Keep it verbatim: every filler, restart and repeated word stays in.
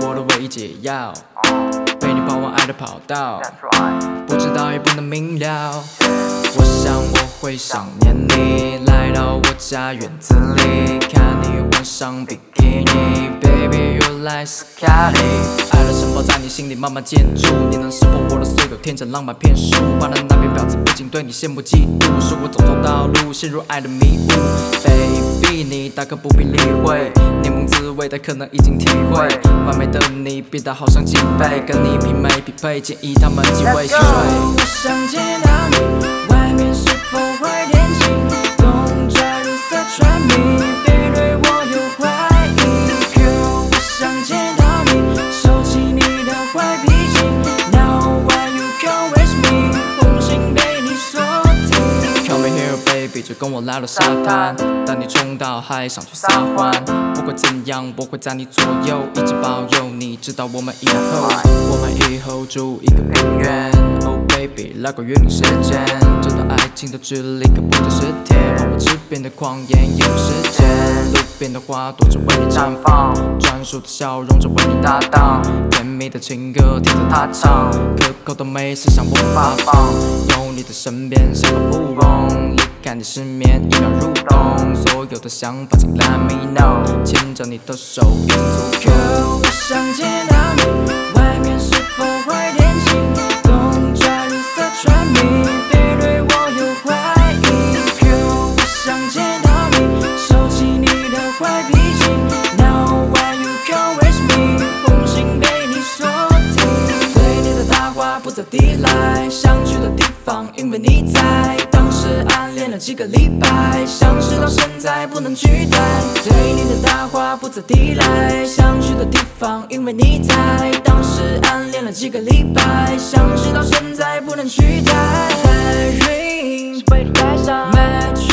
我的唯一解药，陪你跑完爱的跑道，不知道也不能明了。我想我会想念你，来到我家院子里，看你换上比基尼 ，Baby you like Scotty， 爱的城堡在你心里慢慢建筑，你能识破我的所有天真浪漫骗术，换了那边婊子不仅对你羡慕嫉妒，说我走错道路，陷入爱的迷雾 ，Baby 你大可不必理会，柠檬滋味的可能已经体会，完美的你变得好像几倍，跟你媲美匹配，建议他们几位洗睡。 我想见到你，外面是否会天晴？公转绿色穿迷，别对我有怀疑。Girl， 我想见到你，收起你的坏脾气。Now when you come with me， 红心被你锁定。 Come here baby， 就跟我来到沙滩，带你冲到海上去撒欢。不管怎样，我会在你左右，一直保佑你，直到我们以后，我们以后住一个平原。Oh baby， 来个约定时间，这段爱情的距离可不止十天。我们这边的狂野也有时间，路边的花朵只为你绽放，专属的笑容只为你搭档，甜蜜的情歌听着它唱，可口的美食向我发放，有你在身边像个富翁，离开你失眠一秒入冬，所有的想法请 let me know， 牵着你的手已经足够。 Girl， 我想见到你，外面是否会天晴？公转绿色穿迷，别对我有怀疑。Girl， 我想见到你，收起你的坏脾气。Now when you come with me， 红心被你锁定。对你的大话不再抵赖，想去的地方因为你在。当时暗恋了几个礼拜，相识到现在不能取代。对你的大话不再抵赖，想去的地方因为你在。当时暗恋了几个礼拜，相识到现在不能取代。Dream， 为你戴上 Match。